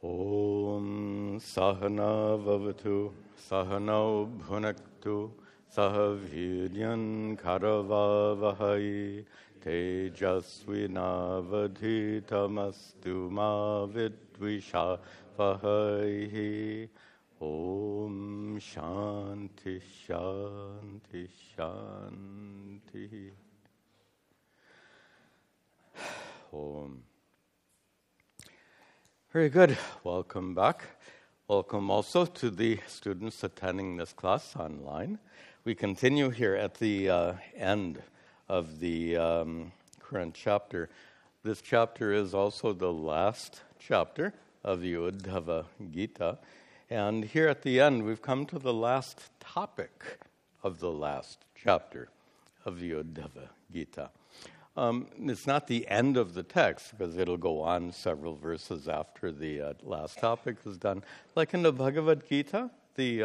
Om Sahana Vavatu Sahano Bhunaktu Sahaviryan Karavavahai Tejasvinavadhitamastu ma vidvishavahi. Om Shanti Shanti Shanti. Om. Very good. Welcome back. Welcome also to the students attending this class online. We continue here at the end of the current chapter. This chapter is also the last chapter of the Uddhava Gita. And here at the end, we've come to the last topic of the last chapter of the Uddhava Gita. It's not the end of the text, because it'll go on several verses after the last topic is done. Like in the Bhagavad Gita, the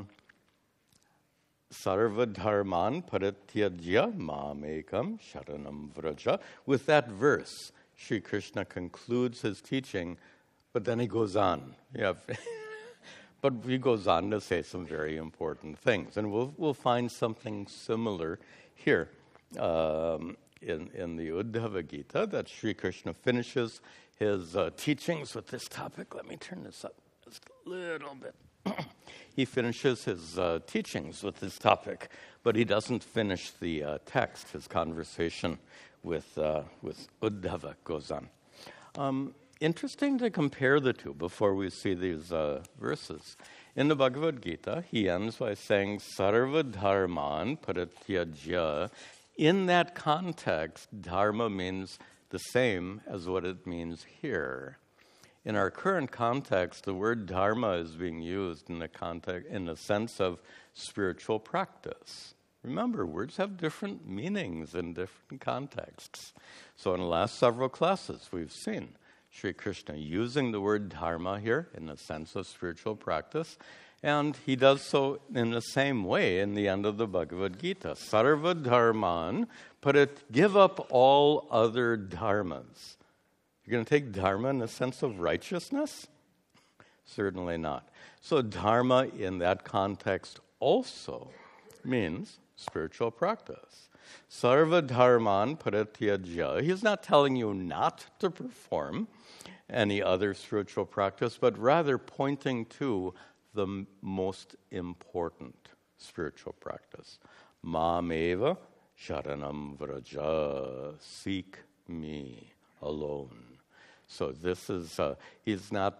Sarva Dharman Parityajya Mamekam Sharanam Vraja. With that verse, Sri Krishna concludes his teaching, but then he goes on. But he goes on to say some very important things. And we'll find something similar here. In the Uddhava Gita, that Sri Krishna finishes his teachings with this topic. Let me turn this up just a little bit. He finishes his teachings with this topic, but he doesn't finish the text. His conversation with Uddhava goes on. Interesting to compare the two before we see these verses. In the Bhagavad Gita, he ends by saying, Sarva Dharman Parityajya. In that context, dharma means the same as what it means here. In our current context, the word dharma is being used in the sense of spiritual practice. Remember, words have different meanings in different contexts. So in the last several classes, we've seen Sri Krishna using the word dharma here in the sense of spiritual practice. And he does so in the same way in the end of the Bhagavad Gita. Sarva dharman, give up all other dharmas. You're going to take dharma in the sense of righteousness? Certainly not. So dharma in that context also means spiritual practice. Sarva dharman parityajya. He's not telling you not to perform any other spiritual practice, but rather pointing to the most important spiritual practice. Mameva sharanam vraja. Seek me alone. So this is, he's not,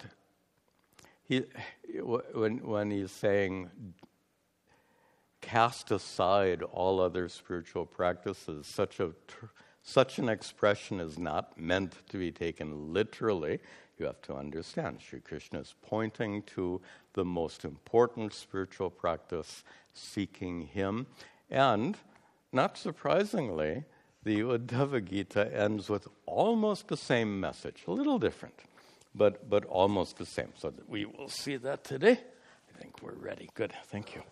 when he's saying cast aside all other spiritual practices, such an expression is not meant to be taken literally. You have to understand, Sri Krishna is pointing to the most important spiritual practice, seeking him. And, not surprisingly, the Uddhava Gita ends with almost the same message, a little different, but almost the same. So we will see that today. I think we're ready. Good, thank you.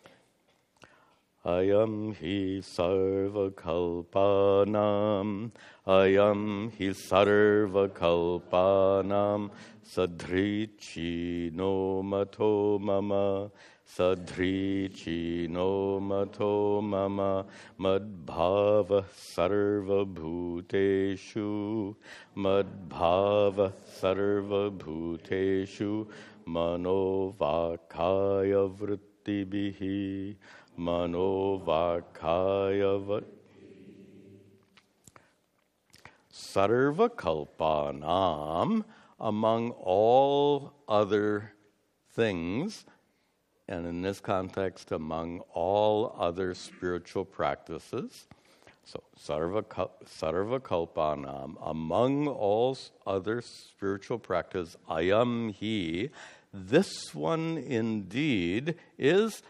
Ayam hi sarva kalpanam, ayam hi sarva kalpanam, sadrichi no mato mama, sadrichi no mato mama, madbhava sarva bhuteshu, madbhava sarva bhuteshu, manovakaya vrittibihi. Manovakaya Sarva Kalpanam, among all other things, and in this context, among all other spiritual practices. So, Sarva Kalpanam, among all other spiritual practices, ayam hi, this one indeed is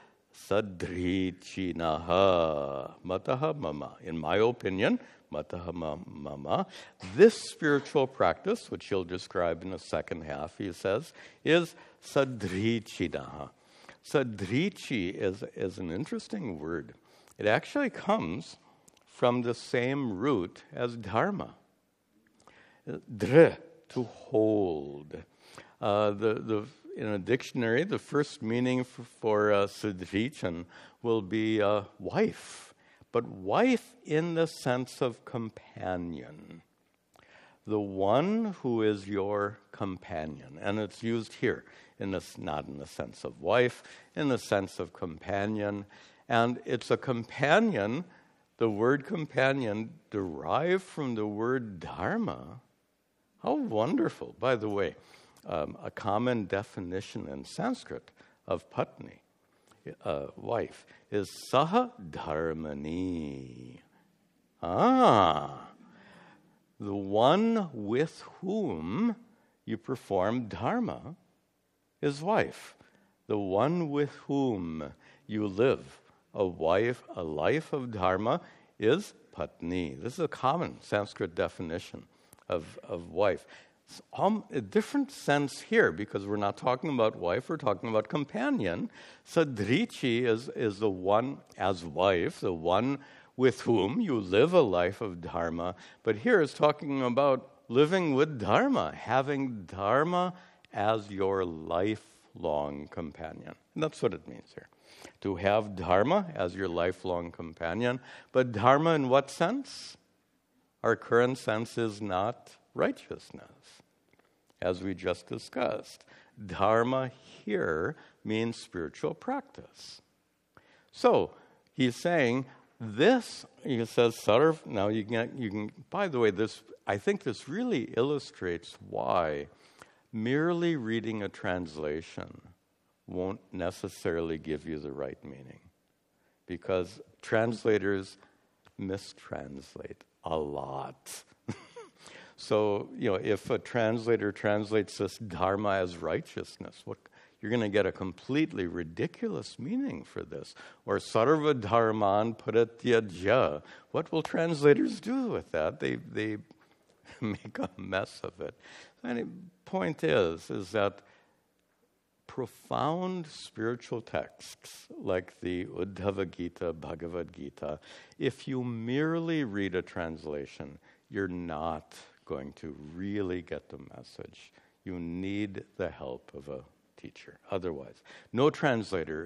Sadrichinaha mataha mama. In my opinion, mataha mama. This spiritual practice, which he'll describe in the second half, he says, is sadrichinaha. Sadrichi is an interesting word. It actually comes from the same root as dharma. Dr, to hold. In a dictionary, the first meaning for Sudrichan will be wife, but wife in the sense of companion. The one who is your companion. And it's used here, not in the sense of wife, in the sense of companion. And it's a companion, the word companion derived from the word dharma. How wonderful. By the way, a common definition in Sanskrit of patni, wife, is saha dharmani. The one with whom you perform dharma is wife. The one with whom you live a life of dharma is patni. This is a common Sanskrit definition of wife. A different sense here, because we're not talking about wife, we're talking about companion. Sadrichi is the one as wife, the one with whom you live a life of dharma. But here it's talking about living with dharma, having dharma as your lifelong companion. And that's what it means here. To have dharma as your lifelong companion. But dharma in what sense? Our current sense is not righteousness, as we just discussed. Dharma here means spiritual practice. So he's saying this. He says sarv. Now you can. By the way, I think this really illustrates why merely reading a translation won't necessarily give you the right meaning, because translators mistranslate a lot. So, if a translator translates this dharma as righteousness, you're going to get a completely ridiculous meaning for this. Or sarva dharman parityajya. What will translators do with that? They make a mess of it. The point is that profound spiritual texts like the Uddhava Gita, Bhagavad Gita, if you merely read a translation, you're not going to really get the message. You need the help of a teacher. Otherwise, no translator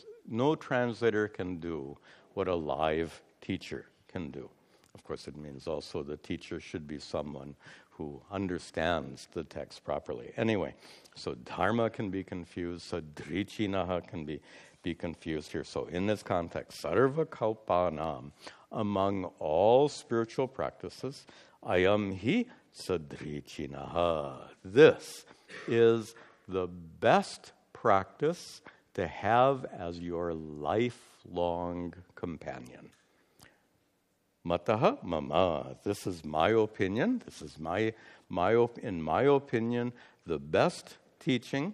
can do what a live teacher can do. Of course, it means also the teacher should be someone who understands the text properly. Anyway, so dharma can be confused, so drichinaha can be confused here. So in this context, sarva kalpanam, among all spiritual practices, ayam hi sadrichinaha. This is the best practice to have as your lifelong companion. Mataha mama. This is my opinion. This is in my opinion, the best teaching,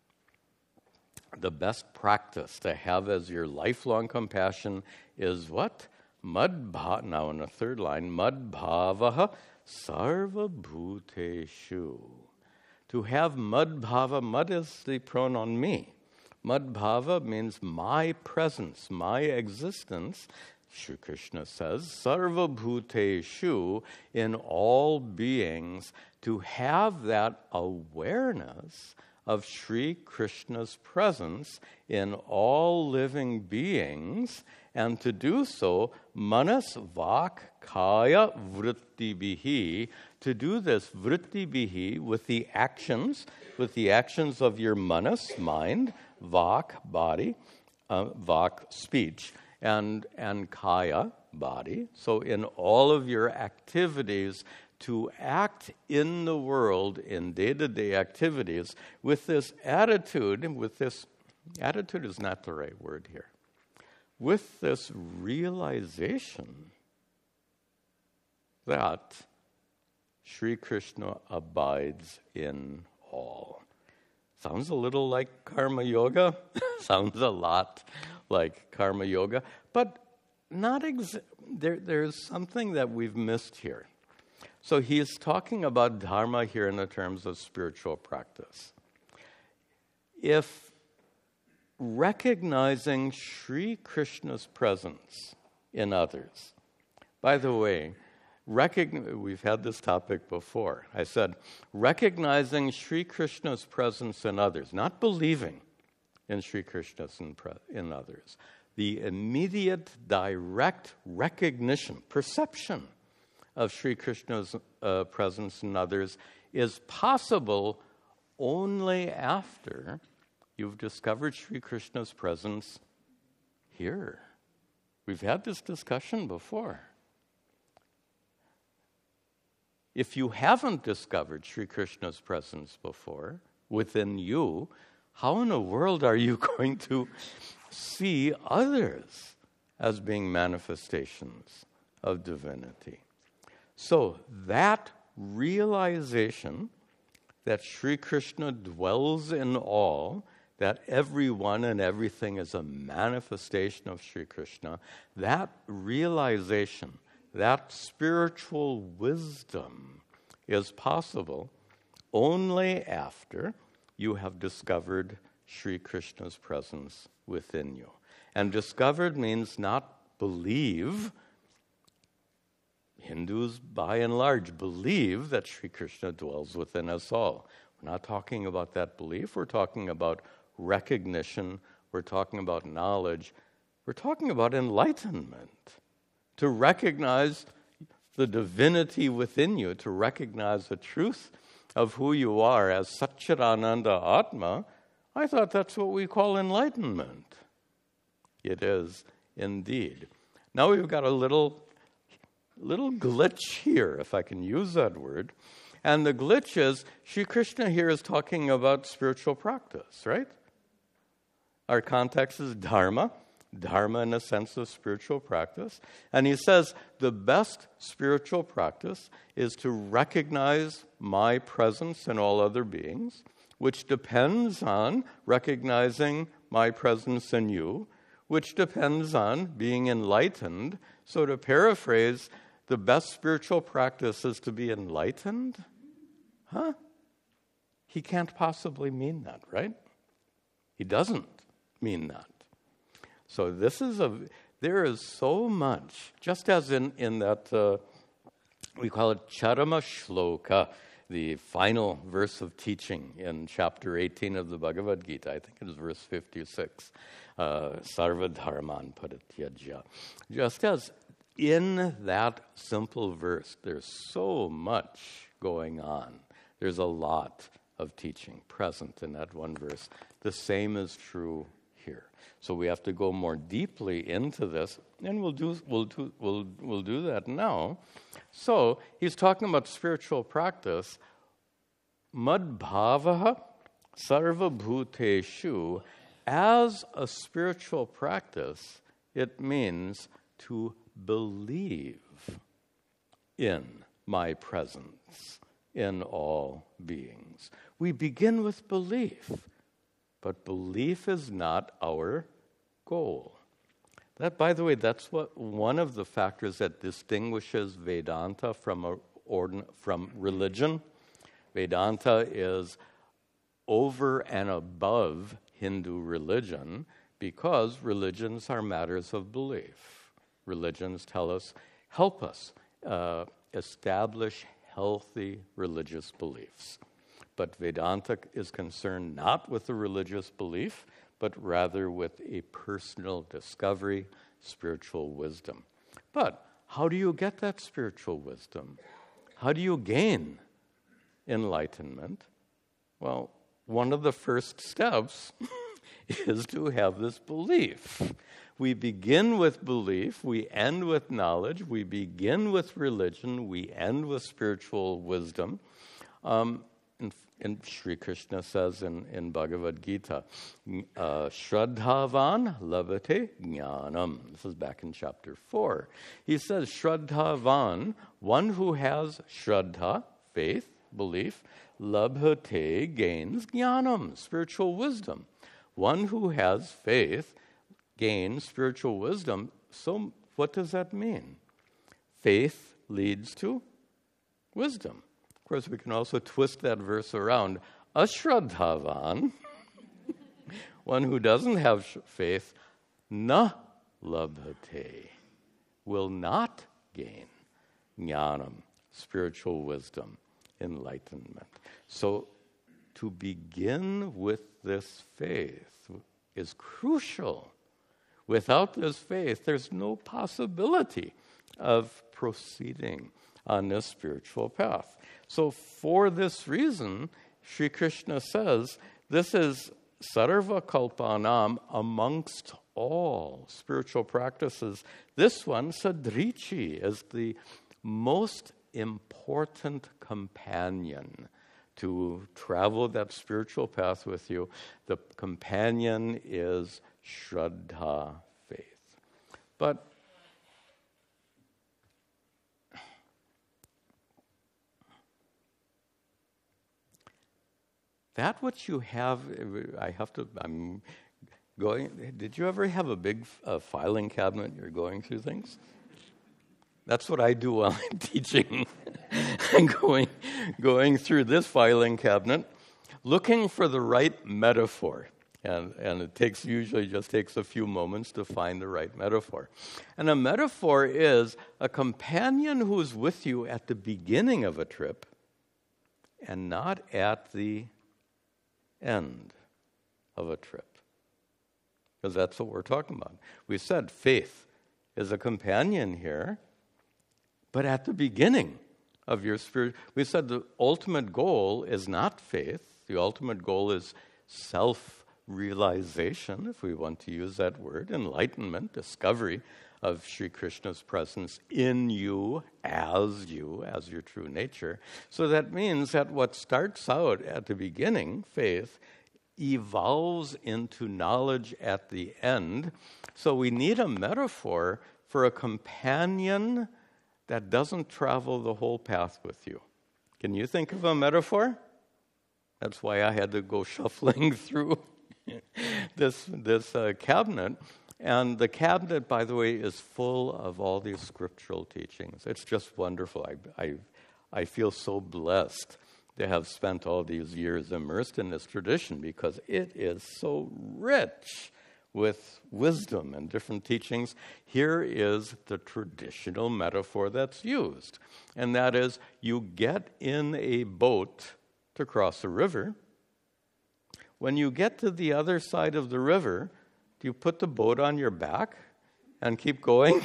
the best practice to have as your lifelong compassion is what? Madbha. Now in the third line, madbhavaha sarva bhuteshu. To have madbhava, mad is the pronoun me. Madbhava means my presence, my existence. Shri Krishna says, sarva bhuteshu, in all beings, to have that awareness of Shri Krishna's presence in all living beings, and to do so, manas vak kaya vritti bihi, to do this vritti bihi with the actions of your manas, mind, vak, body, vak, speech, and kaya, body. So in all of your activities, to act in the world, in day-to-day activities, with this attitude is not the right word here, with this realization that Sri Krishna abides in all. Sounds a little like karma yoga, sounds a lot like karma yoga, but not there's something that we've missed here. So he's talking about dharma here in the terms of spiritual practice. If recognizing Sri Krishna's presence in others, by the way, We've had this topic before. I said, recognizing Sri Krishna's presence in others, not believing in Sri Krishna in others. The immediate, direct recognition, perception of Sri Krishna's presence in others is possible only after you've discovered Sri Krishna's presence here. We've had this discussion before. If you haven't discovered Sri Krishna's presence before within you, how in the world are you going to see others as being manifestations of divinity? So that realization that Sri Krishna dwells in all, that everyone and everything is a manifestation of Sri Krishna, that realization, that spiritual wisdom is possible only after you have discovered Sri Krishna's presence within you. And discovered means not believe. Hindus, by and large, believe that Sri Krishna dwells within us all. We're not talking about that belief. We're talking about recognition. We're talking about knowledge. We're talking about enlightenment. To recognize the divinity within you, to recognize the truth of who you are as Satchidananda Atma, I thought that's what we call enlightenment. It is indeed. Now we've got a little glitch here, if I can use that word. And the glitch is, Sri Krishna here is talking about spiritual practice, right? Our context is dharma in a sense of spiritual practice. And he says the best spiritual practice is to recognize my presence in all other beings, which depends on recognizing my presence in you, which depends on being enlightened. So to paraphrase, the best spiritual practice is to be enlightened? Huh? He can't possibly mean that, right? He doesn't mean that. So there is so much, just as in that, we call it Charama Shloka, the final verse of teaching in chapter 18 of the Bhagavad Gita. I think it is verse 56. Sarva dharman parityajya. Just as in that simple verse, there's so much going on. There's a lot of teaching present in that one verse. The same is true here. So we have to go more deeply into this, and we'll do that now. So he's talking about spiritual practice. Madbhavaha sarva bhuteshu. As a spiritual practice, it means to believe in my presence in all beings. We begin with belief, but belief is not our goal. That, by the way, that's one of the factors that distinguishes Vedanta from religion. Vedanta is over and above Hindu religion because religions are matters of belief. Religions help us establish healthy religious beliefs. But Vedanta is concerned not with the religious belief, but rather with a personal discovery, spiritual wisdom. But how do you get that spiritual wisdom? How do you gain enlightenment? Well, one of the first steps is to have this belief. We begin with belief, we end with knowledge, we begin with religion, we end with spiritual wisdom. And Sri Krishna says in Bhagavad Gita, Shraddhavan labhate jnanam. This is back in chapter 4. He says, Shraddhavan, one who has shraddha, faith, belief, labhate gains jnanam, spiritual wisdom. One who has faith gains spiritual wisdom. So what does that mean? Faith leads to wisdom. Of course, we can also twist that verse around. Ashraddhavan, one who doesn't have faith, na labhate, will not gain jnanam, spiritual wisdom, enlightenment. So to begin with this faith is crucial. Without this faith, there's no possibility of proceeding on this spiritual path. So for this reason, Sri Krishna says, this is sarva kalpanam, amongst all spiritual practices. This one, sadrichi, is the most important companion to travel that spiritual path with you. The companion is Shraddha, faith. But that which you have, I'm going, did you ever have a big filing cabinet you're going through things? That's what I do while I'm teaching. I'm going through this filing cabinet, looking for the right metaphor. And it usually just takes a few moments to find the right metaphor. And a metaphor is a companion who's with you at the beginning of a trip and not at the end of a trip. Because that's what we're talking about. We said faith is a companion here, but at the beginning of your spirit. We said the ultimate goal is not faith. The ultimate goal is self-realization, if we want to use that word, enlightenment, discovery of Sri Krishna's presence in you, as your true nature. So that means that what starts out at the beginning, faith, evolves into knowledge at the end. So we need a metaphor for a companion that doesn't travel the whole path with you. Can you think of a metaphor? That's why I had to go shuffling through this cabinet. And the cabinet, by the way, is full of all these scriptural teachings. It's just wonderful. I feel so blessed to have spent all these years immersed in this tradition because it is so rich with wisdom and different teachings. Here is the traditional metaphor that's used, and that is you get in a boat to cross a river. When you get to the other side of the river, do you put the boat on your back and keep going?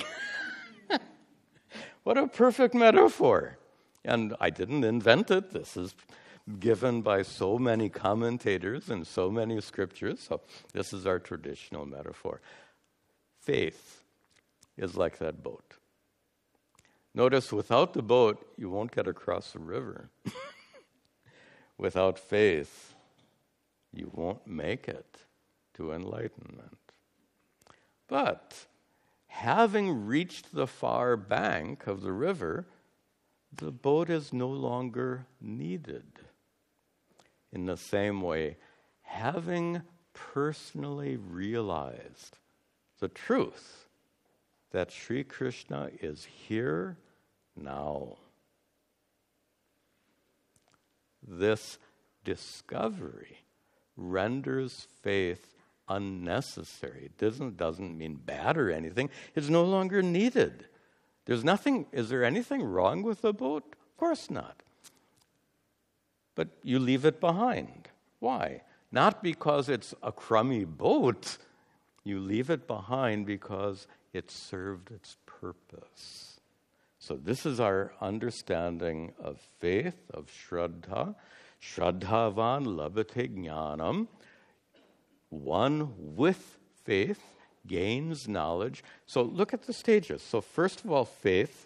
What a perfect metaphor. And I didn't invent it. This is given by so many commentators and so many scriptures. So this is our traditional metaphor. Faith is like that boat. Notice without the boat, you won't get across the river. Without faith, you won't make it to enlightenment. But having reached the far bank of the river, the boat is no longer needed. In the same way, having personally realized the truth that Sri Krishna is here now, this discovery renders faith unnecessary. It doesn't mean bad or anything. It's no longer needed. Is there anything wrong with the boat? Of course not. But you leave it behind. Why? Not because it's a crummy boat. You leave it behind because it served its purpose. So this is our understanding of faith, of Shraddha. Shraddhavan labhate jnanam. One with faith gains knowledge. So look at the stages. So first of all, faith.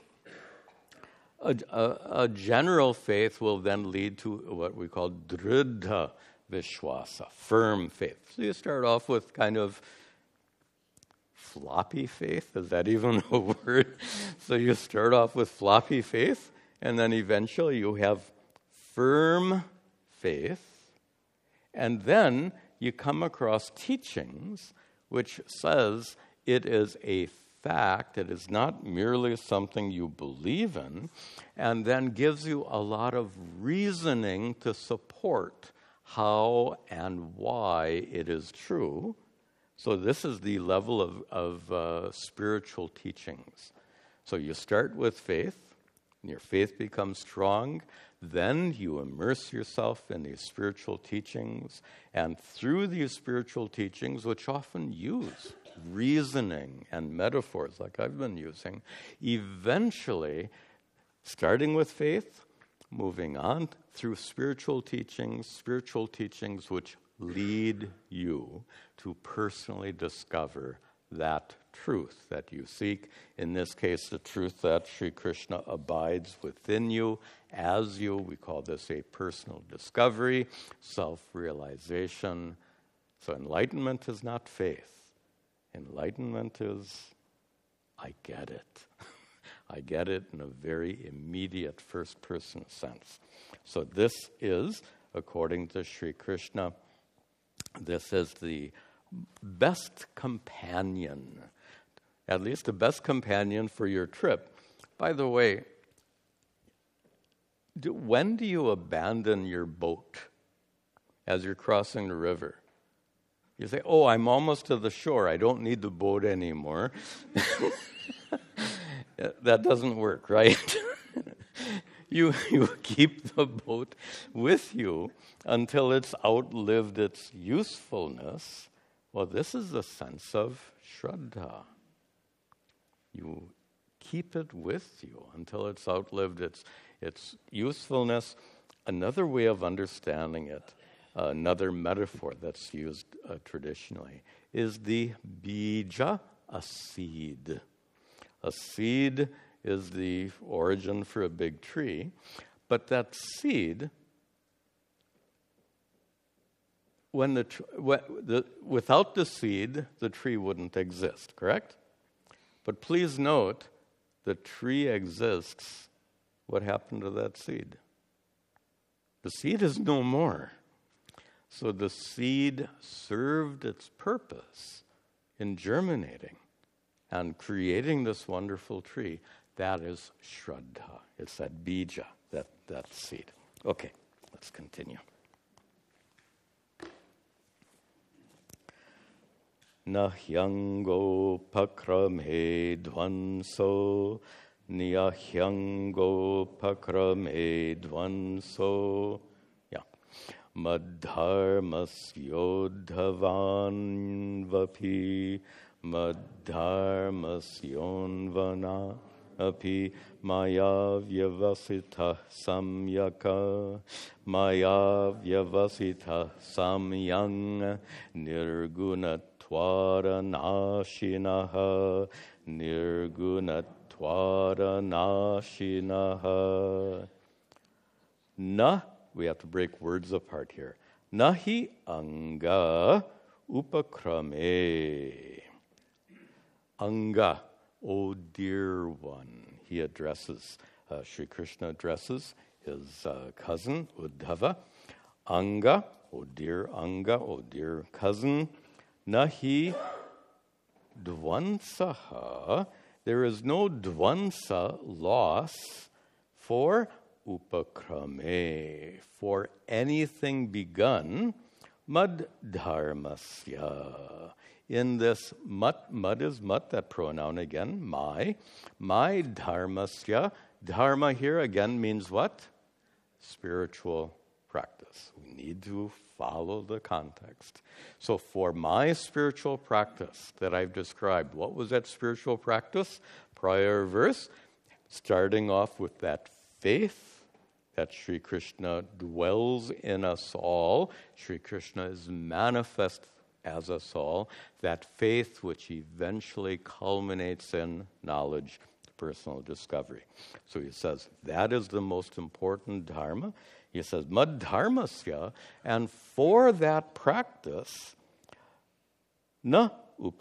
A general faith will then lead to what we call dridha vishwasa, firm faith. So you start off with kind of floppy faith. Is that even a word? So you start off with floppy faith, and then eventually you have firm faith, and then you come across teachings which says it is a fact, it is not merely something you believe in, and then gives you a lot of reasoning to support how and why it is true. So this is the level of spiritual teachings. So you start with faith, and your faith becomes strong, then you immerse yourself in these spiritual teachings, and through these spiritual teachings, which often use reasoning and metaphors like I've been using, eventually, starting with faith, moving on through spiritual teachings which lead you to personally discover that truth that you seek. In this case, the truth that Sri Krishna abides within you, as you. We call this a personal discovery, self-realization. So enlightenment is not faith. Enlightenment is, I get it. I get it in a very immediate first-person sense. So this is, according to Sri Krishna, this is the best companion, at least the best companion for your trip. By the way, when do you abandon your boat as you're crossing the river? You say, oh, I'm almost to the shore. I don't need the boat anymore. That doesn't work, right? You keep the boat with you until it's outlived its usefulness. Well, this is a sense of Shraddha. You keep it with you until it's outlived its usefulness. Another way of understanding it, another metaphor that's used traditionally, is the bija, a seed. A seed is the origin for a big tree, but that seed, without the seed, the tree wouldn't exist, correct? But please note, the tree exists. What happened to that seed? The seed is no more. So the seed served its purpose in germinating and creating this wonderful tree. That is Shraddha. It's that bija, that seed. Okay, let's continue. Nahyango pakrame dvanso, niyahyango pakrame dvanso. Yeah. Madharmasyodhavan vapi, madharmasyonvana api maya vyavasita samyaka, maya vyavasita samyang nirgunatwara nashinaha, nirgunatwara nashinaha. Na, we have to break words apart here. Nahi anga upakrame. Anga, O dear one. He addresses, Sri Krishna addresses his cousin, Uddhava. Anga, O dear cousin. Nahi dvansaha. There is no dvansa, loss, for upakrame, for anything begun, mad dharmasya. In this mud is mat, that pronoun again, my dharmasya. Dharma here again means what? Spiritual practice. We need to follow the context. So for my spiritual practice that I've described, what was that spiritual practice? Prior verse, starting off with that faith that Sri Krishna dwells in us all. Sri Krishna is manifest as us all, that faith which eventually culminates in knowledge, personal discovery. So he says, that is the most important dharma. He says, mad dharmasya, and for that practice, nahi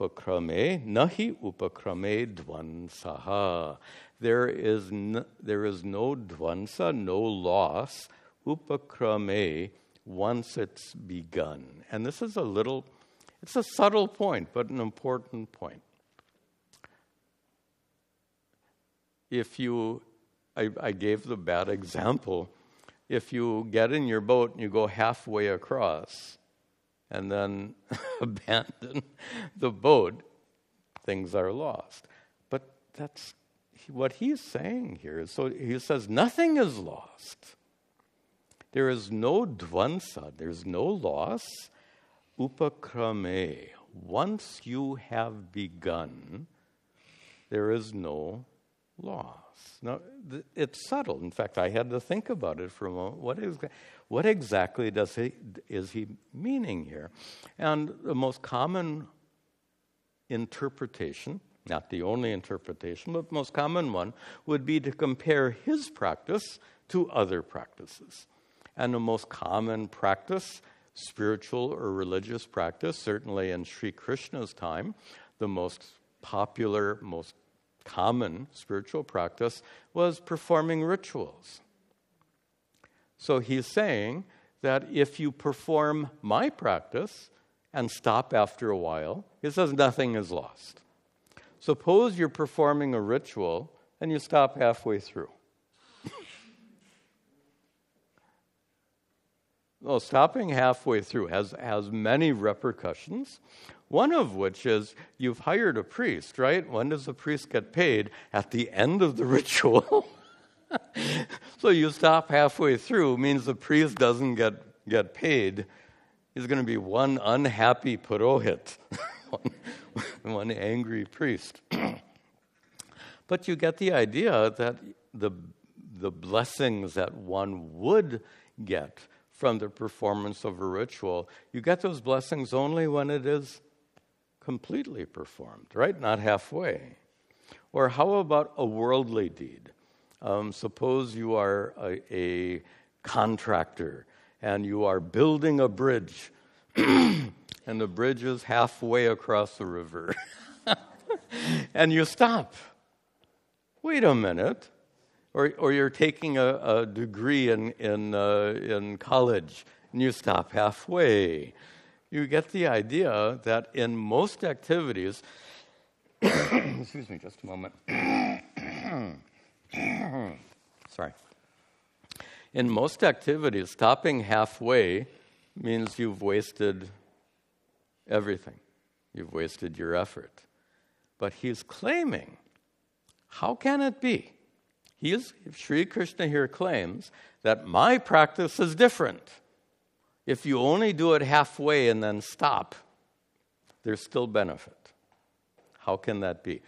upakrame dvansaha. There is no dvansa, no loss, upakrame, once it's begun. And this is it's a subtle point, but an important point. I gave the bad example. If you get in your boat and you go halfway across and then abandon the boat, things are lost. But what he's saying here is, so he says, nothing is lost. There is no dvansa, there's no loss. Upakrame, once you have begun, there is no loss. Now, it's subtle. In fact, I had to think about it for a moment. What exactly is he meaning here? And the most common interpretation, not the only interpretation, but the most common one, would be to compare his practice to other practices. And the most common practice, spiritual or religious practice, certainly in Sri Krishna's time, the most popular, most common spiritual practice was performing rituals. So he's saying that if you perform my practice and stop after a while, he says nothing is lost. Suppose you're performing a ritual and you stop halfway through. Well, stopping halfway through has many repercussions, one of which is you've hired a priest, right? When does the priest get paid? At the end of the ritual. So you stop halfway through means the priest doesn't get paid. He's going to be one unhappy purohit, one angry priest. But you get the idea that the blessings that one would get from the performance of a ritual, you get those blessings only when it is completely performed, right? Not halfway. Or how about a worldly deed? Suppose you are a contractor and you are building a bridge and the bridge is halfway across the river and you stop. Wait a minute. Or you're taking a degree in college and you stop halfway. You get the idea that in most activities, excuse me, just a moment. Sorry. In most activities, stopping halfway means you've wasted everything. You've wasted your effort. But he's claiming, how can it be? Sri Krishna here claims that my practice is different. If you only do it halfway and then stop, there's still benefit. How can that be?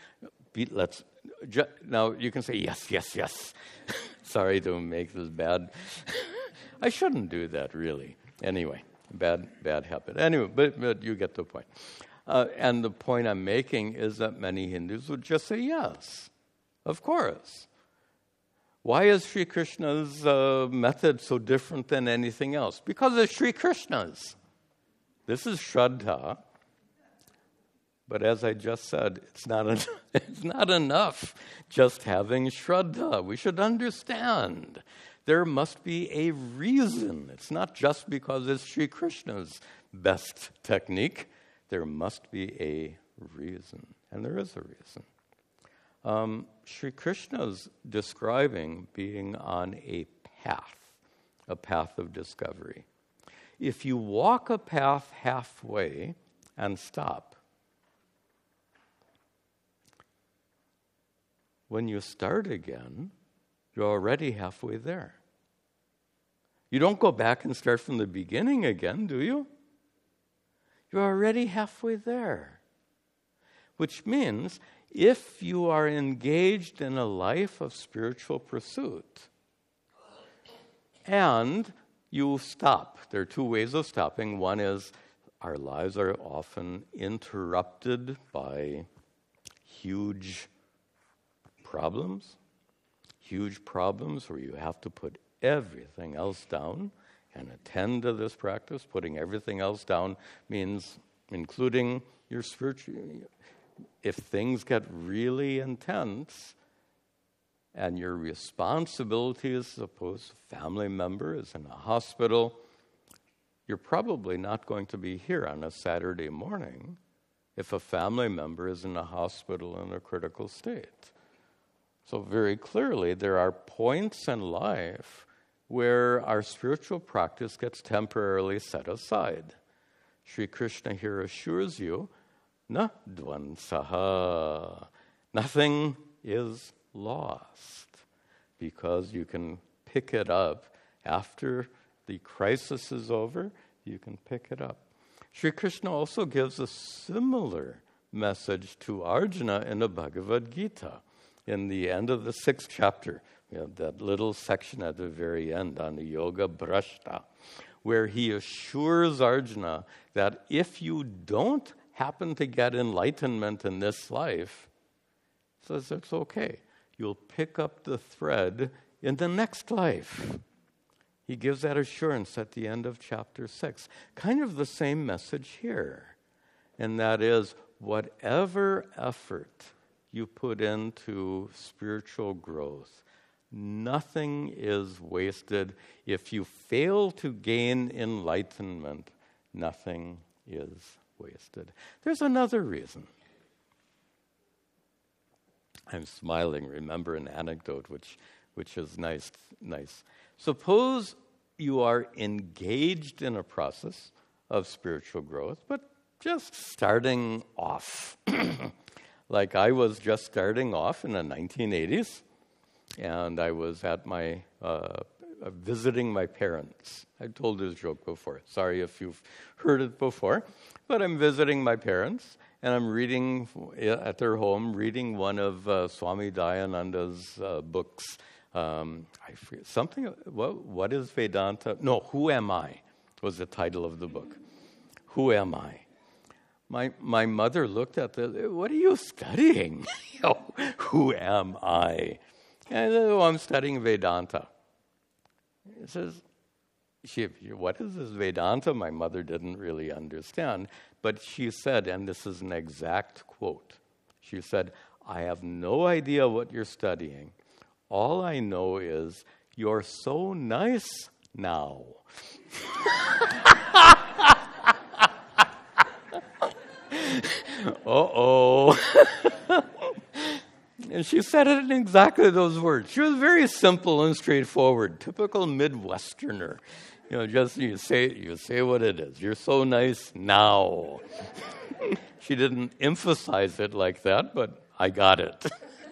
Now, you can say, yes. Sorry to make this bad. I shouldn't do that, really. Anyway, bad habit. Anyway, but you get the point. And the point I'm making is that many Hindus would just say, yes, of course. Why is Sri Krishna's method so different than anything else? Because it's Sri Krishna's. This is Shraddha. But as I just said, it's not enough just having Shraddha. We should understand there must be a reason. It's not just because it's Sri Krishna's best technique. There must be a reason. And there is a reason. Sri Krishna's describing being on a path of discovery. If you walk a path halfway and stop, when you start again, you're already halfway there. You don't go back and start from the beginning again, do you? You're already halfway there. Which means if you are engaged in a life of spiritual pursuit and you stop, there are two ways of stopping. One is our lives are often interrupted by huge problems where you have to put everything else down and attend to this practice. Putting everything else down means including your spiritual. If things get really intense and your responsibility is, suppose a family member is in a hospital, you're probably not going to be here on a Saturday morning if a family member is in a hospital in a critical state. So very clearly, there are points in life where our spiritual practice gets temporarily set aside. Sri Krishna here assures you, na dvansaha. Nothing is lost, because you can pick it up after the crisis is over. You can pick it up. Sri Krishna also gives a similar message to Arjuna in the Bhagavad Gita. In the end of the 6th chapter, we have that little section at the very end on the Yoga Bhrashta, where he assures Arjuna that if you don't happen to get enlightenment in this life, says it's okay. You'll pick up the thread in the next life. He gives that assurance at the end of chapter 6. Kind of the same message here. And that is, whatever effort you put into spiritual growth, nothing is wasted. If you fail to gain enlightenment, nothing is wasted. There's another reason. I'm smiling. Remember an anecdote which is nice. Suppose you are engaged in a process of spiritual growth, but just starting off. Like I was just starting off in the 1980s, and I was at my visiting my parents. I told this joke before. Sorry if you've heard it before, but I'm visiting my parents, and I'm reading at their home, reading one of Swami Dayananda's books. I forget something. What is Vedanta? No, Who Am I? Was the title of the book. Who am I? My mother looked at what are you studying? Who am I? And I'm studying Vedanta. It says, what is this Vedanta? My mother didn't really understand, but she said, and this is an exact quote, she said, I have no idea what you're studying. All I know is you're so nice now. Uh-oh. And she said it in exactly those words. She was very simple and straightforward, typical Midwesterner. Just you say what it is. You're so nice now. She didn't emphasize it like that, but I got it.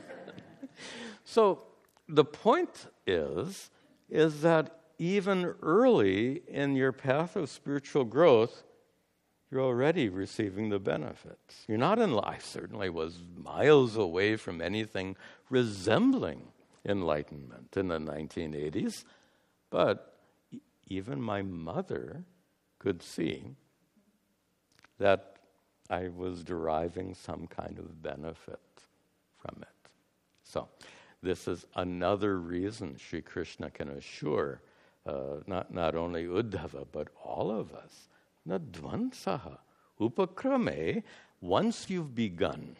So the point is that even early in your path of spiritual growth, you're already receiving the benefits. You're not in life. I certainly was miles away from anything resembling enlightenment in the 1980s, but even my mother could see that I was deriving some kind of benefit from it. So this is another reason Sri Krishna can assure not only Uddhava, but all of us, na dvansaha, upakrame, once you've begun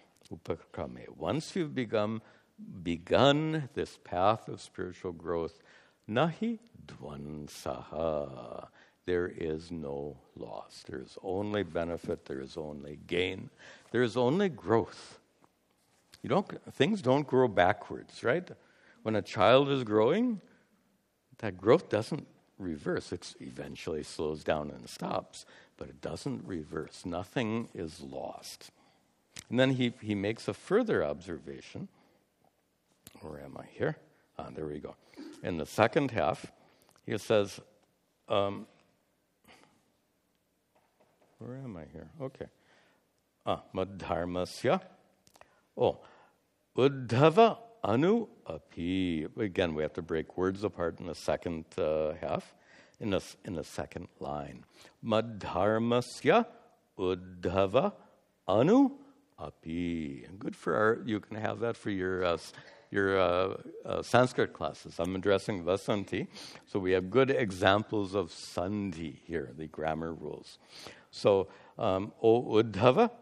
this path of spiritual growth, nahi dvansaha, there is no loss. There is only benefit, there is only gain, there is only growth. Things don't grow backwards, right? When a child is growing, that growth doesn't reverse. It eventually slows down and stops, but it doesn't reverse. Nothing is lost. And then he makes a further observation. Where am I here? There we go. In the second half, he says, where am I here? Okay. Madharmasya. Uddhava anu api. Again, we have to break words apart in the second half, in the second line. Madharmasya uddhava anu api. Good for you can have that for your Sanskrit classes. I'm addressing Vasanti, so we have good examples of sandhi here, the grammar rules. So, O Uddhava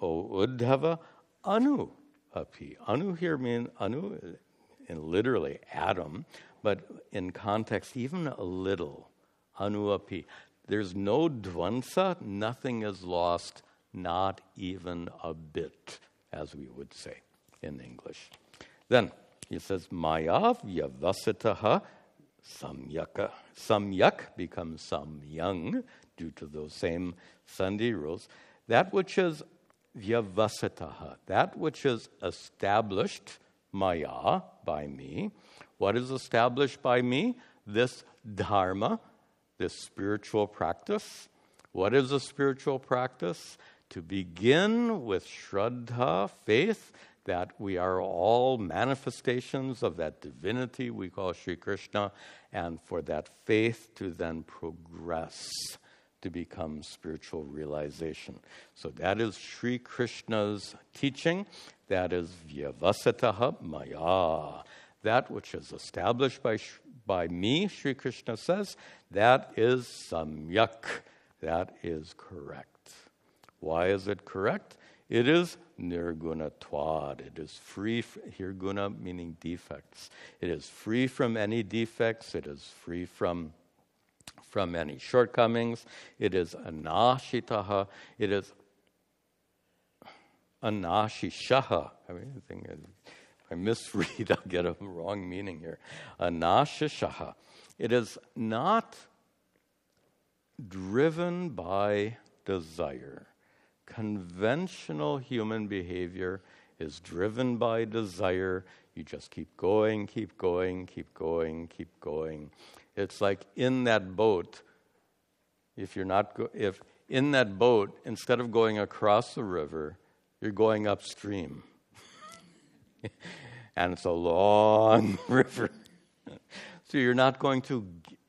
anu api. Anu here means anu, in literally atom, but in context, even a little. Anu api. There's no dvansa, nothing is lost, not even a bit, as we would say in English. Then he says, Maya vyavasitaha samyaka. Samyak becomes samyang due to those same sandhi rules. That which is vyavasitaha, that which is established maya, by me. What is established by me? This dharma, this spiritual practice. What is a spiritual practice? To begin with Shraddha, faith, that we are all manifestations of that divinity we call Sri Krishna, and for that faith to then progress to become spiritual realization. So that is Sri Krishna's teaching. That is Vyavasataha Maya. That which is established by me, Sri Krishna says, that is Samyak. That is correct. Why is it correct? It is nirgunatwad. It is free, here guna meaning defects. It is free from any defects. It is free from any shortcomings. It is anashitaha. It is anashishaha. I think if I misread, I'll get a wrong meaning here. Anashishaha. It is not driven by desire. Conventional human behavior is driven by desire. You just keep going, keep going, keep going, keep going. It's like in that boat, if in that boat, instead of going across the river, you're going upstream. And it's a long river. So you're not going to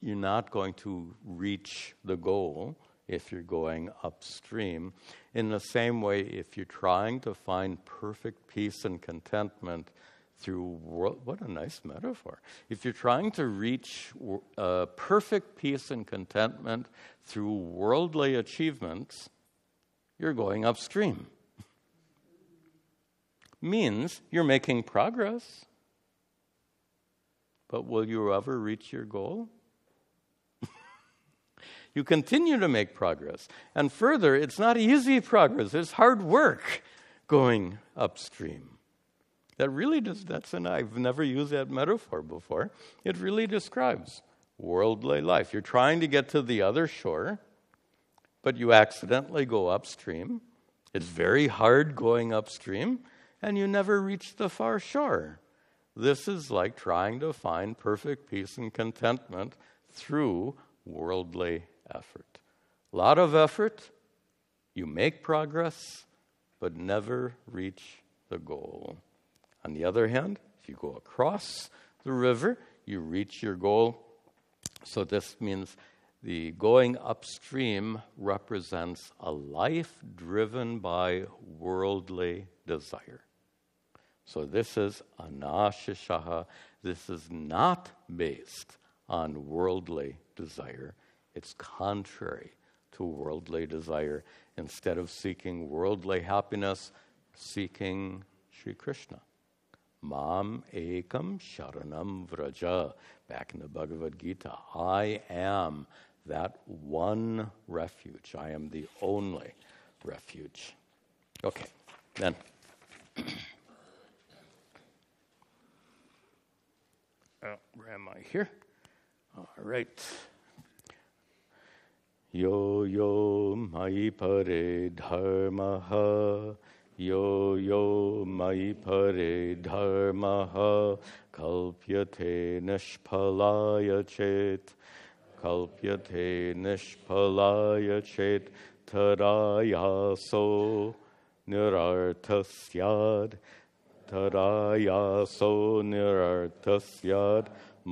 reach the goal if you're going upstream. In the same way, if you're trying to find perfect peace and contentment through what a nice metaphor. If you're trying to reach perfect peace and contentment through worldly achievements, you're going upstream. Means you're making progress. But will you ever reach your goal? You continue to make progress. And further, it's not easy progress. It's hard work going upstream. That really does, I've never used that metaphor before. It really describes worldly life. You're trying to get to the other shore, but you accidentally go upstream. It's very hard going upstream, and you never reach the far shore. This is like trying to find perfect peace and contentment through worldly effort. A lot of effort, you make progress, but never reach the goal. On the other hand, if you go across the river, you reach your goal. So this means the going upstream represents a life driven by worldly desire. So this is anashishaha. This is not based on worldly desire. It's contrary to worldly desire. Instead of seeking worldly happiness, seeking Sri Krishna. Mam ekam sharanam vraja. Back in the Bhagavad Gita, I am that one refuge. I am the only refuge. Okay, then. Where am I here? All right. Yo yo mai pare dharmaha, yo yo mai pare dharmaha, kalpyate nishpalaya chet, kalpyate nishpalaya chet, tadayaso nirartasyad, tadayaso nirartasyad,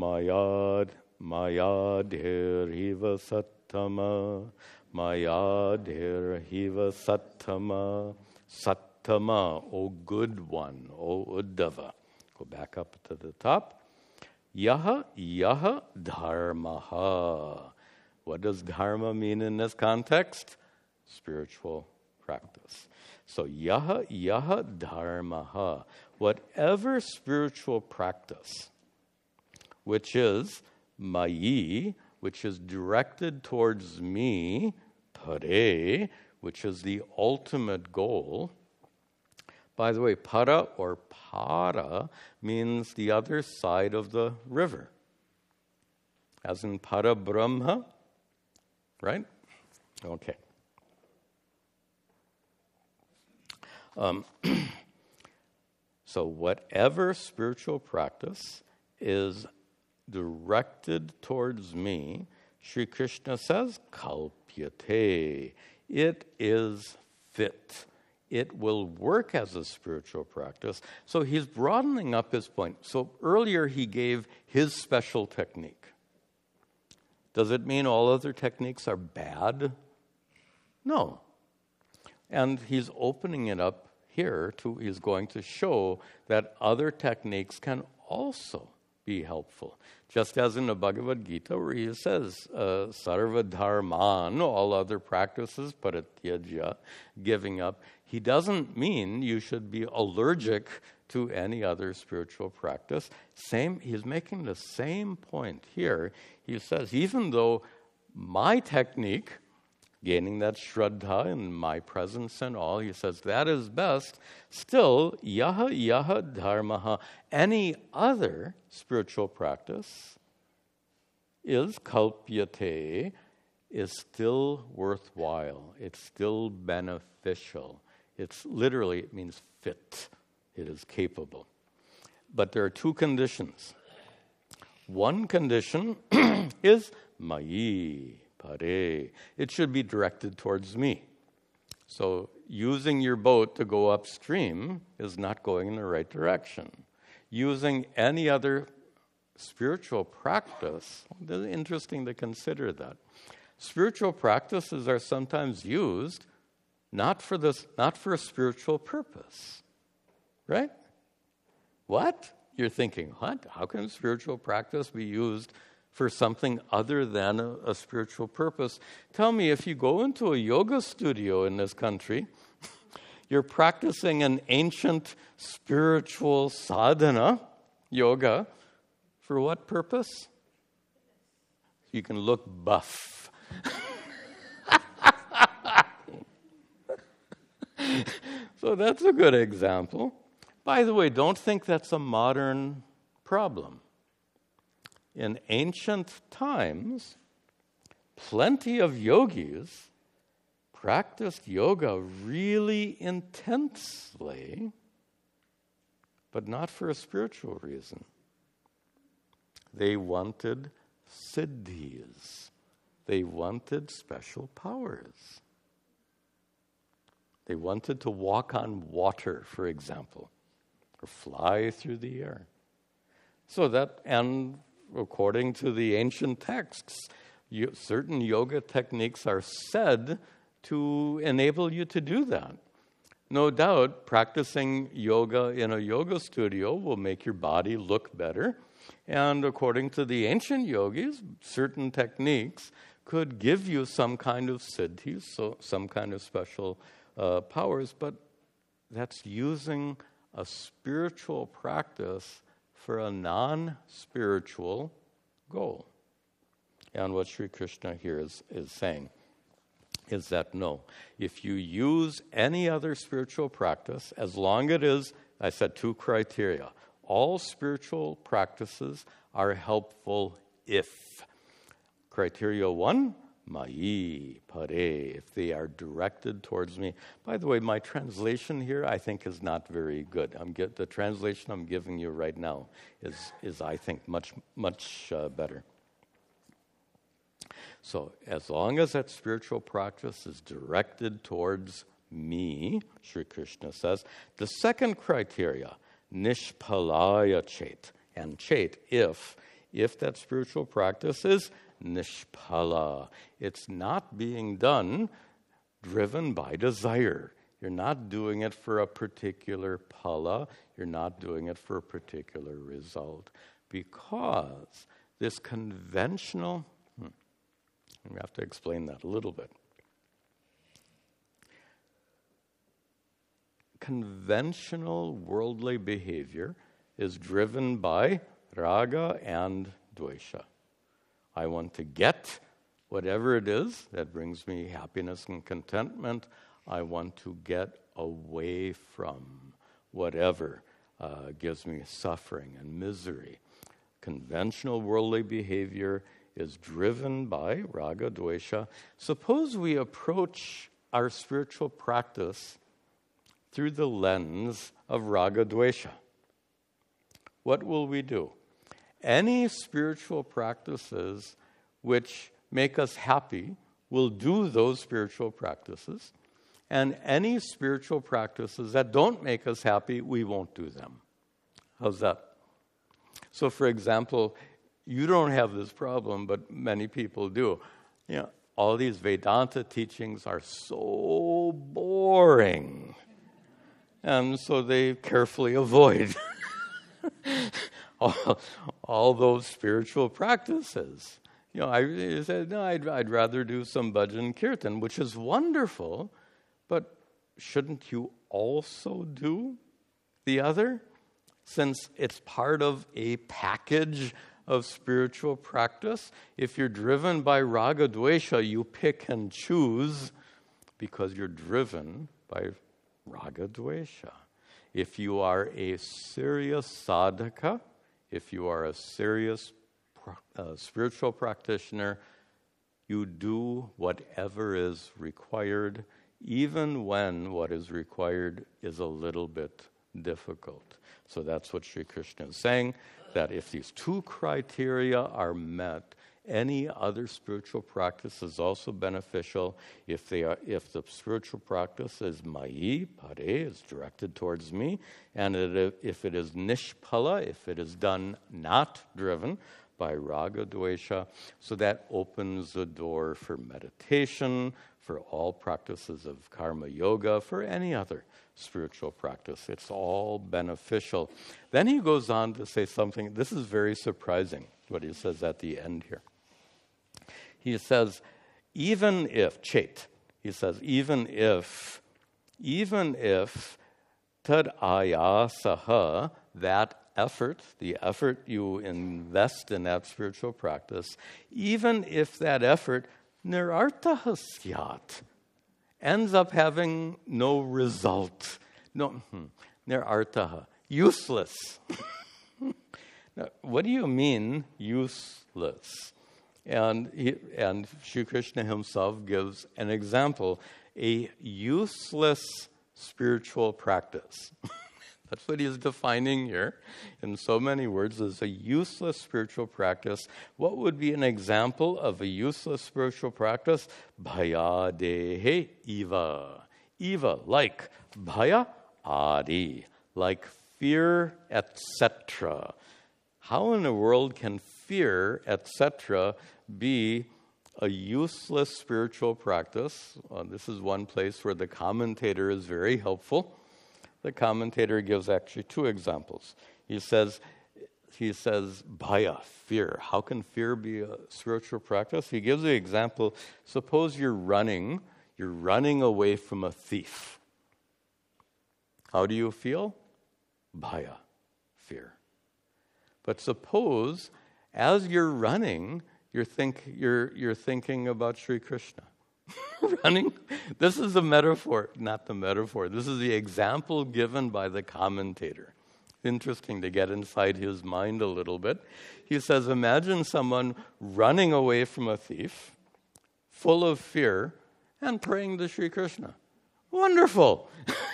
mayadhiriva sattama, mayadhiriva sattama, sattama, O good one, O Uddhava. Go back up to the top. Yaha dharmaha. What does dharma mean in this context? Spiritual practice. So yaha dharmaha. Whatever spiritual practice, which is mayi, which is directed towards me, pare, which is the ultimate goal. By the way, para or para means the other side of the river. As in para brahma, right? Okay. So whatever spiritual practice is directed towards me, Sri Krishna says, kalpyate. It is fit. It will work as a spiritual practice. So he's broadening up his point. So earlier he gave his special technique. Does it mean all other techniques are bad? No. And he's opening it up here he's going to show that other techniques can also be helpful. Just as in the Bhagavad Gita where he says, sarva dharman, all other practices, parityajya, giving up. He doesn't mean you should be allergic to any other spiritual practice. He's making the same point here. He says, even though my technique, gaining that shraddha in my presence and all, he says that is best. Still, yaha dharmaha, any other spiritual practice is kalpyate, is still worthwhile. It's still beneficial. It means fit. It is capable. But there are two conditions. One condition is mayi. Pare. It should be directed towards me. So using your boat to go upstream is not going in the right direction. Using any other spiritual practice, it's interesting to consider that. Spiritual practices are sometimes used not for a spiritual purpose. Right? What? You're thinking, what? How can spiritual practice be used for something other than a spiritual purpose? Tell me, if you go into a yoga studio in this country, you're practicing an ancient spiritual sadhana, yoga, for what purpose? You can look buff. So that's a good example. By the way, don't think that's a modern problem. In ancient times, plenty of yogis practiced yoga really intensely, but not for a spiritual reason. They wanted siddhis. They wanted special powers. They wanted to walk on water, for example, or fly through the air. And according to the ancient texts, certain yoga techniques are said to enable you to do that. No doubt, practicing yoga in a yoga studio will make your body look better. And according to the ancient yogis, certain techniques could give you some kind of siddhis, so some kind of special powers, but that's using a spiritual practice for a non-spiritual goal. And what Sri Krishna here is saying is that no, if you use any other spiritual practice, as long as it is, I said two criteria, all spiritual practices are helpful if. Criteria one, mayi, pare, if they are directed towards me. By the way, my translation here I think is not very good. The translation I'm giving you right now is I think much better. So as long as that spiritual practice is directed towards me, Sri Krishna says, the second criteria, nishpalaya chet, and chet, if that spiritual practice is nishpala, it's not being done driven by desire. You're not doing it for a particular pala. You're not doing it for a particular result. Because this conventional, we have to explain that a little bit. Conventional worldly behavior is driven by raga and dvesha. I want to get whatever it is that brings me happiness and contentment. I want to get away from whatever gives me suffering and misery. Conventional worldly behavior is driven by raga, dvesha. Suppose we approach our spiritual practice through the lens of raga dvesha. What will we do? Any spiritual practices which make us happy, we'll do those spiritual practices. And any spiritual practices that don't make us happy, we won't do them. How's that? So, for example, you don't have this problem, but many people do. All these Vedanta teachings are so boring. And so they carefully avoid all those spiritual practices. I said, no, I'd rather do some bhajan kirtan, which is wonderful, but shouldn't you also do the other? Since it's part of a package of spiritual practice, if you're driven by raga dvesha, you pick and choose because you're driven by raga dvesha. If you are a serious sadhaka, if you are a serious spiritual practitioner, you do whatever is required, even when what is required is a little bit difficult. So that's what Sri Krishna is saying, that if these two criteria are met, any other spiritual practice is also beneficial. If the spiritual practice is mayi, pare, is directed towards me, and if it is nishpala, if it is done not driven by raga dvesha, so that opens the door for meditation, for all practices of karma yoga, for any other spiritual practice. It's all beneficial. Then he goes on to say something, this is very surprising, what he says at the end here. He says, even if tad ayasaha, that effort, the effort you invest in that spiritual practice, even if that effort nirartaha syat, ends up having no result. Nirartaha, useless. Now, what do you mean, useless? And Sri Krishna himself gives an example, a useless spiritual practice. That's what he's defining here in so many words, as a useless spiritual practice. What would be an example of a useless spiritual practice? Bhaya dehe eva. Eva, like bhaya adi, like fear, etc. How in the world can fear, etc., be a useless spiritual practice? This is one place where the commentator is very helpful. The commentator gives actually two examples. He says, bhaya, fear. How can fear be a spiritual practice? He gives the example, suppose you're running away from a thief. How do you feel? Bhaya, fear. But suppose, as you're running, you're thinking about Sri Krishna. Running. This is a metaphor, not the metaphor. This is the example given by the commentator. Interesting to get inside his mind a little bit. He says, imagine someone running away from a thief, full of fear, and praying to Sri Krishna. Wonderful!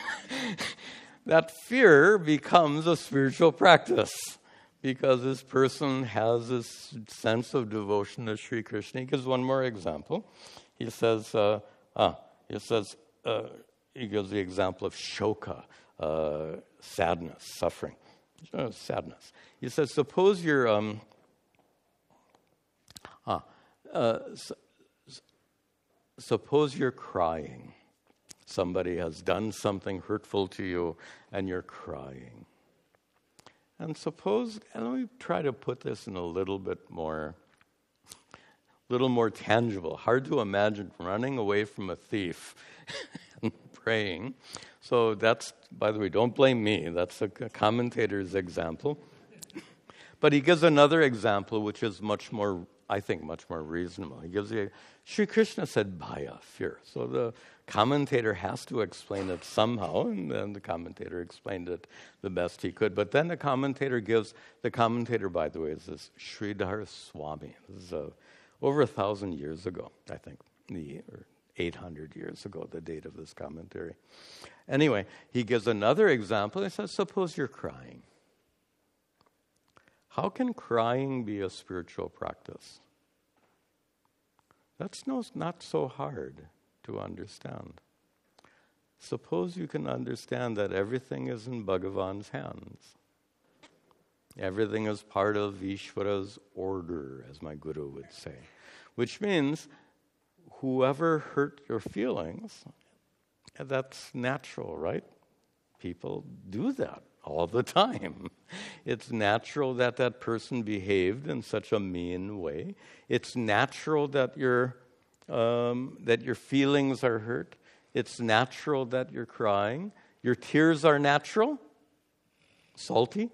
That fear becomes a spiritual practice because this person has this sense of devotion to Sri Krishna. He gives one more example. He says, he gives the example of shoka, sadness, suffering, sadness. He says, suppose you're, suppose you're crying. Somebody has done something hurtful to you, and you're crying. And suppose, and let me try to put this in a little more tangible. Hard to imagine running away from a thief and praying. So that's, by the way, don't blame me. That's a commentator's example. But he gives another example, which is much more reasonable. He gives Sri Krishna said bhaya, fear. So the commentator has to explain it somehow, and then the commentator explained it the best he could. But then the commentator, by the way, is this Sridhar Swami. This is over 1,000 years ago, I think, 800 years ago, the date of this commentary. Anyway, he gives another example. He says, suppose you're crying. How can crying be a spiritual practice? That's not so hard to understand. Suppose you can understand that everything is in Bhagavan's hands. Everything is part of Ishvara's order, as my guru would say. Which means whoever hurt your feelings, that's natural, right? People do that all the time. It's natural that that person behaved in such a mean way. It's natural that your feelings are hurt. It's natural that you're crying. Your tears are natural. Salty.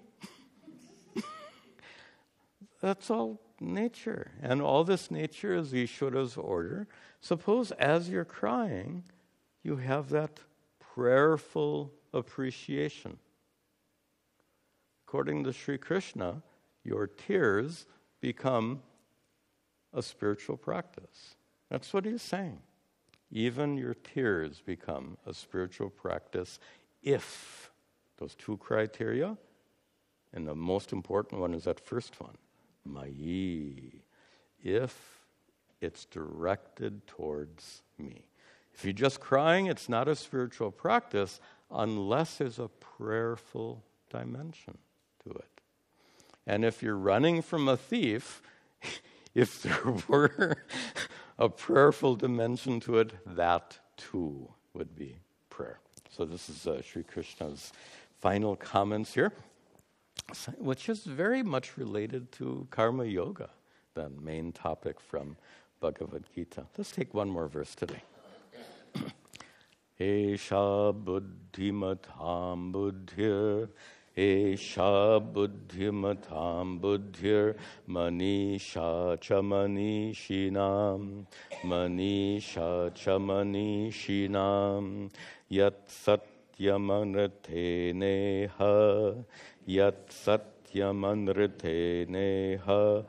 That's all nature. And all this nature is Ishvara's order. Suppose as you're crying, you have that prayerful appreciation. According to Sri Krishna, your tears become a spiritual practice. That's what he's saying. Even your tears become a spiritual practice if those two criteria, and the most important one is that first one, Mayi, if it's directed towards me. If you're just crying, it's not a spiritual practice unless there's a prayerful dimension to it. And if you're running from a thief, if there were a prayerful dimension to it, that too would be prayer. So this is Sri Krishna's final comments here, which is very much related to karma yoga, the main topic from Bhagavad Gita. Let's take one more verse today. Esha buddhimatam buddhir, Esha buddhimatam buddhir, manisha cha manishinam, manisha cha manishinam, yat satyamamrite neha, yat satyamamrite neha,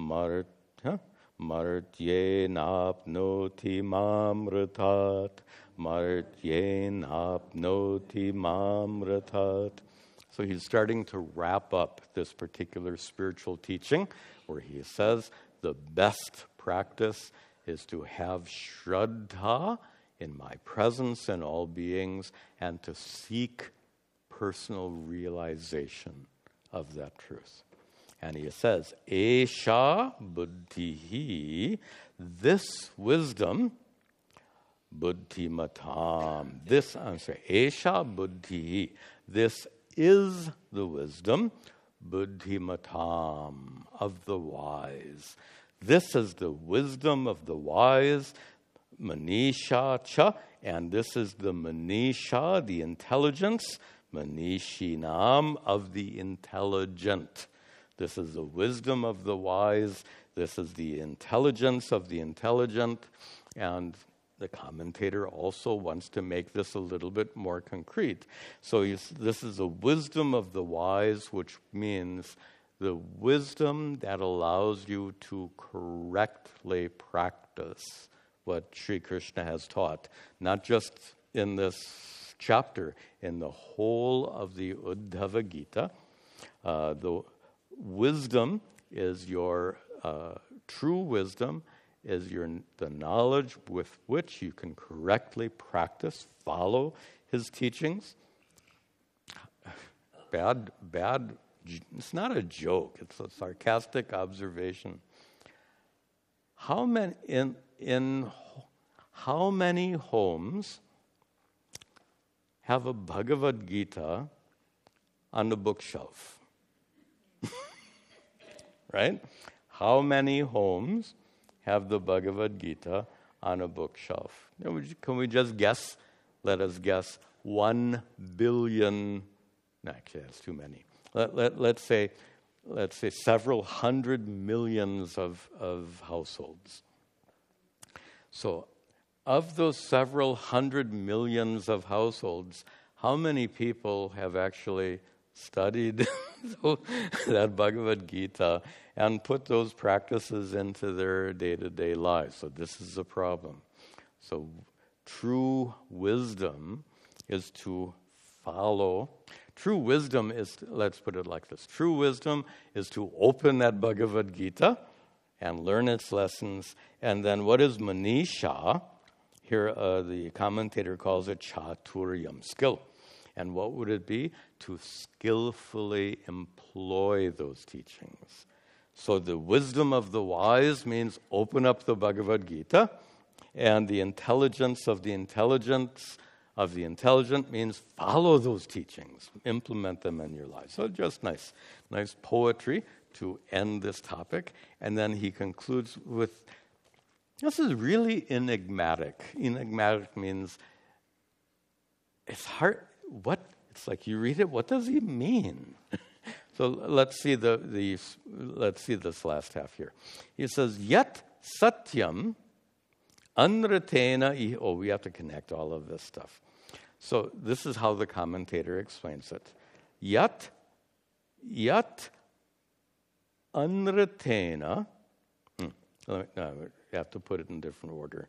martyen apnoti mamratat, martyen apnoti mamratat. So he's starting to wrap up this particular spiritual teaching where he says the best practice is to have shraddha in my presence in all beings and to seek personal realization of that truth. And he says, Esha buddhihi, this wisdom, buddhimatam, Esha buddhihi, this is the wisdom, buddhimatam, of the wise. This is the wisdom of the wise, manisha cha, and this is the manisha, the intelligence, manishinam, of the intelligent. This is the wisdom of the wise. This is the intelligence of the intelligent. And the commentator also wants to make this a little bit more concrete. So this is the wisdom of the wise, which means the wisdom that allows you to correctly practice what Sri Krishna has taught, not just in this chapter, in the whole of the Uddhava Gita. The wisdom is your true wisdom, is the knowledge with which you can correctly practice, follow his teachings. Bad, it's not a joke, it's a sarcastic observation. How many homes have a Bhagavad Gita on the bookshelf? Right? How many homes have the Bhagavad Gita on a bookshelf? Can we just guess? Let us guess 1 billion. No, actually, that's too many. Let's say several hundred millions of households. So, of those several hundred millions of households, how many people have actually studied that Bhagavad Gita and put those practices into their day-to-day lives? So this is a problem. So true wisdom is to follow. True wisdom is, let's put it like this. True wisdom is to open that Bhagavad Gita and learn its lessons. And then what is Manisha? Here the commentator calls it Chaturyam, skill. And what would it be? To skillfully employ those teachings. So the wisdom of the wise means open up the Bhagavad Gita, and the intelligence of the intelligent means follow those teachings, implement them in your life. So just nice poetry to end this topic. And then he concludes with, this is really enigmatic. Enigmatic means it's hard. What? It's like you read it. What does he mean? So let's see this last half here. He says, "Yat satyam anratena." Oh, we have to connect all of this stuff. So this is how the commentator explains it. Yat anratena. No, you have to put it in different order.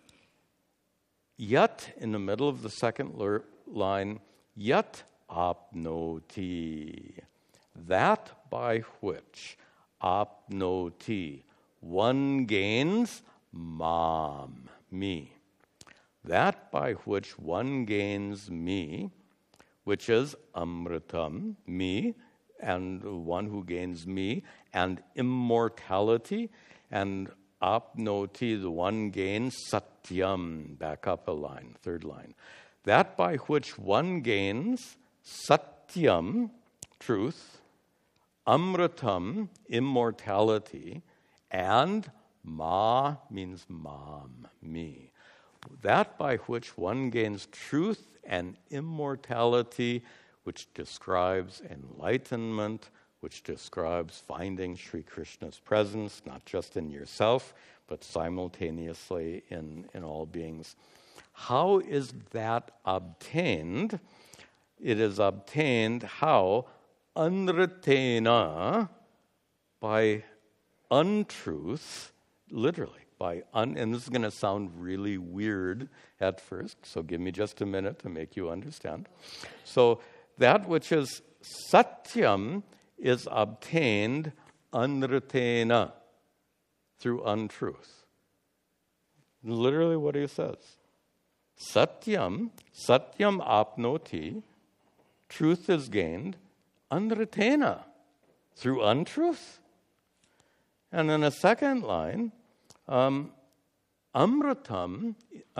Yat in the middle of the second line. Yat apnoti. That by which apnoti one gains mam, me. That by which one gains me, which is amritam, me, and one who gains me, and immortality, and apnoti, the one gains satyam, back up a line, third line. That by which one gains satyam, truth, amritam, immortality, and ma means mam, me. That by which one gains truth and immortality, which describes enlightenment, which describes finding Sri Krishna's presence, not just in yourself, but simultaneously in all beings. How is that obtained? It is obtained how? Anratena, by untruth, literally, and this is going to sound really weird at first, so give me just a minute to make you understand. So that which is satyam is obtained anratena, through untruth. Literally what he says. Satyam apnoti, truth is gained anratena, through untruth. And then a second line, amritam,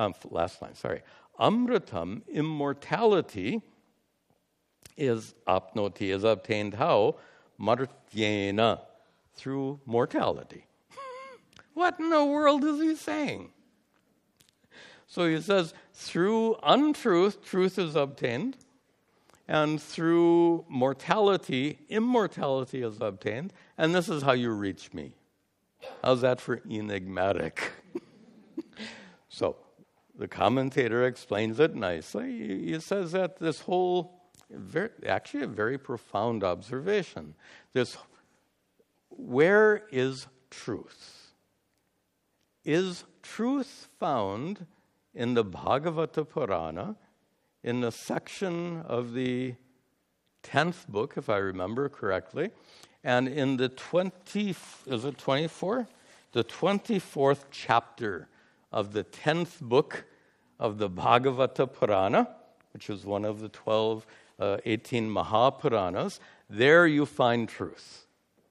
amritam, immortality, is apnoti, is obtained how? Martyena, through mortality. What in the world is he saying? So he says, through untruth, truth is obtained, and through mortality, immortality is obtained, and this is how you reach me. How's that for enigmatic? So the commentator explains it nicely. He says that this whole, actually a very profound observation. Where is truth? Is truth found in the Bhagavata Purana, in the section of the 10th book, if I remember correctly, and in the 24th chapter of the 10th book of the Bhagavata Purana, which is one of the 18 Mahapuranas, there you find truth.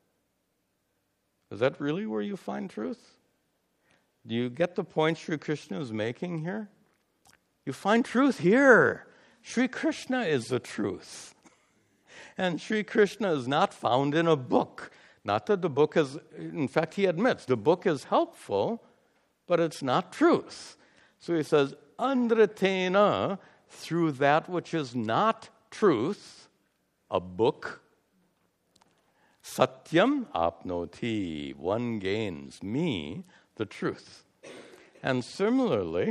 Is that really where you find truth? Do you get the point Sri Krishna is making here? You find truth here. Sri Krishna is the truth. And Sri Krishna is not found in a book. Not that the book is, in fact, he admits the book is helpful, but it's not truth. So he says, andratena, through that which is not truth, a book, satyam apnoti, one gains, me, the truth. And similarly,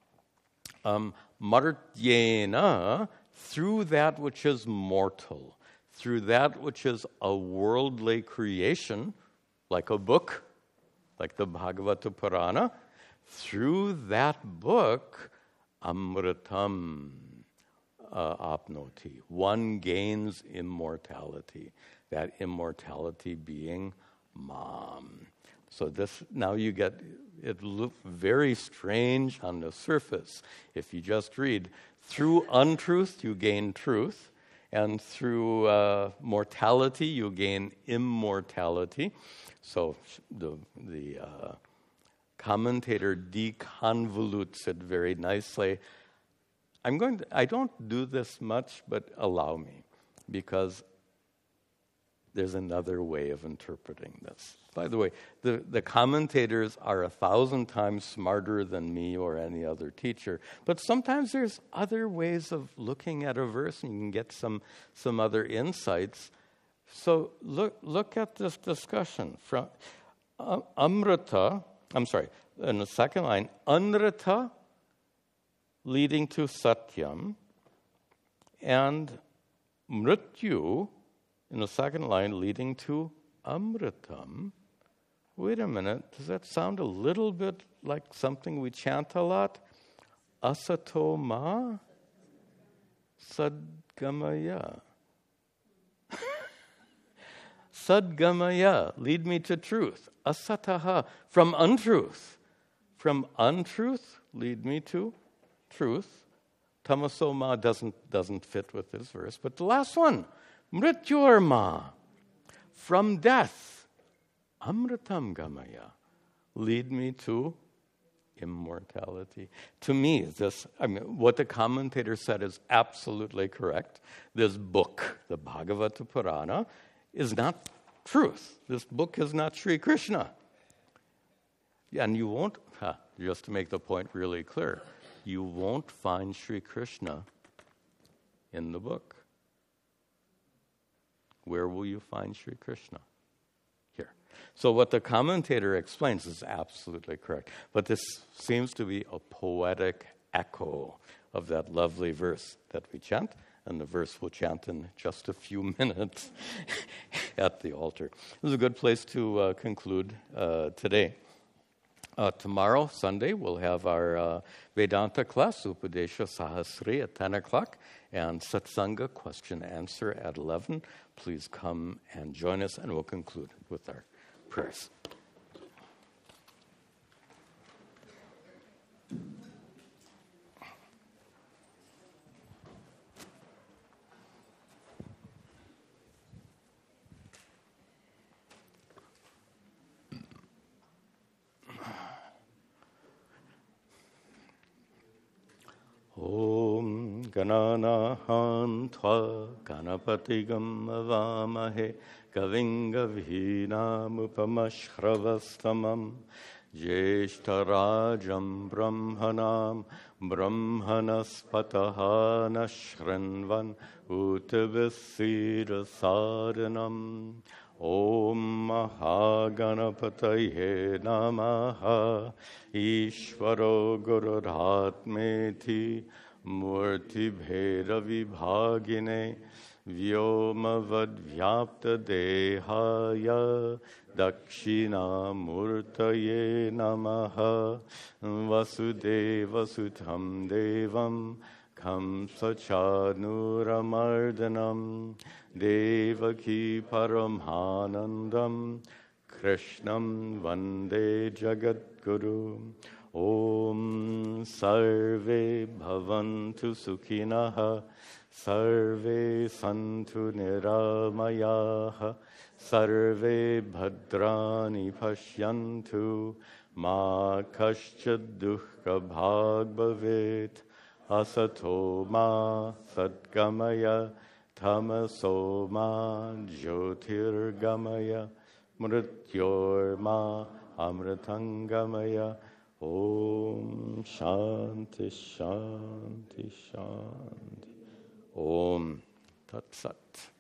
martyena, through that which is mortal, through that which is a worldly creation, like a book, like the Bhagavata Purana, through that book, amritam apnoti. One gains immortality. That immortality being Mam. So this, now you get, it looks very strange on the surface. If you just read, through untruth you gain truth, and through mortality you gain immortality. So the commentator deconvolutes it very nicely. I don't do this much, but allow me, because there's another way of interpreting this. By the way, the commentators are 1,000 times smarter than me or any other teacher, but sometimes there's other ways of looking at a verse and you can get some other insights. So look at this discussion. From Amrita, in the second line, Anrita leading to Satyam, and Mrityu in the second line leading to Amritam. Wait a minute, does that sound a little bit like something we chant a lot? Asato ma sadgamaya. Sadgamaya, lead me to truth. Asataha, from untruth. From untruth, lead me to truth. Tamasoma doesn't fit with this verse, but the last one, Mrityurma, from death, Amritam Gamaya, lead me to immortality. To me, what the commentator said is absolutely correct. This book, the Bhagavata Purana, is not truth. This book is not Sri Krishna. And you won't, just to make the point really clear, you won't find Sri Krishna in the book. Where will you find Sri Krishna? Here. So what the commentator explains is absolutely correct. But this seems to be a poetic echo of that lovely verse that we chant, and the verse we'll chant in just a few minutes at the altar. This is a good place to conclude today. Tomorrow, Sunday, we'll have our Vedanta class, Upadesha Sahasri, at 10 o'clock, and Satsanga, question-answer, at 11. Please come and join us, and we'll conclude with our prayers. Om Gananahan Tva Ganapatigam Avamahe Kavingavhinam Upamashravastamam Jeshtarajam Brahmanam Brahmanaspataha Nashranvan Utavisira Sadhanam Om Mahaganapataye Namaha Ishvaro Gurudhatmeti Murti Bheda Vibhagine Vyoma Vadvyapta Dehaya Dakshina Murtaye Namaha Vasudeva Sutam Devam Kamsa Chanuramardanam Devaki Paramhanandam Krishnam Vande Jagadguru Om Sarve Bhavantu Sukhinaha Sarve Santu Niramayaha Sarve Bhadrani Pashyantu Ma Kaschad Dukkha Bhag Bhavet Asato Ma Sadgamaya Tamaso Ma Jyotirgamaya Mrityorma Amritangamaya Om Shanti Shanti Shanti Om Tat Sat.